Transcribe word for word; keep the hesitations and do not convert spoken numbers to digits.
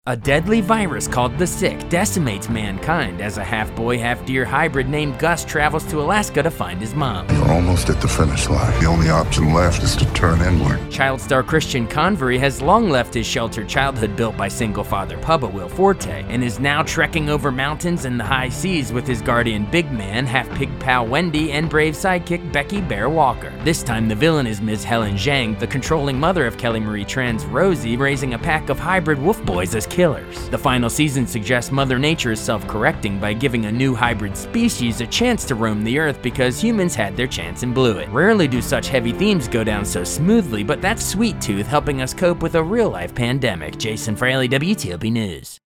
A deadly virus called the Sick decimates mankind as a half-boy, half-deer hybrid named Gus travels to Alaska to find his mom. You're almost at the finish line. The only option left is to turn inward. Child star Christian Convery has long left his sheltered childhood built by single father Papa Will Forte and is now trekking over mountains and the high seas with his guardian big man, half-pig pal Wendy, and brave sidekick Becky Bear Walker. This time the villain is Miz Helen Zhang, the controlling mother of Kelly Marie Tran's Rosie, raising a pack of hybrid wolf boys as killers. The final season suggests Mother Nature is self-correcting by giving a new hybrid species a chance to roam the earth because humans had their chance and blew it. Rarely do such heavy themes go down so smoothly, but that's Sweet Tooth helping us cope with a real-life pandemic. Jason Fraley, W T O P News.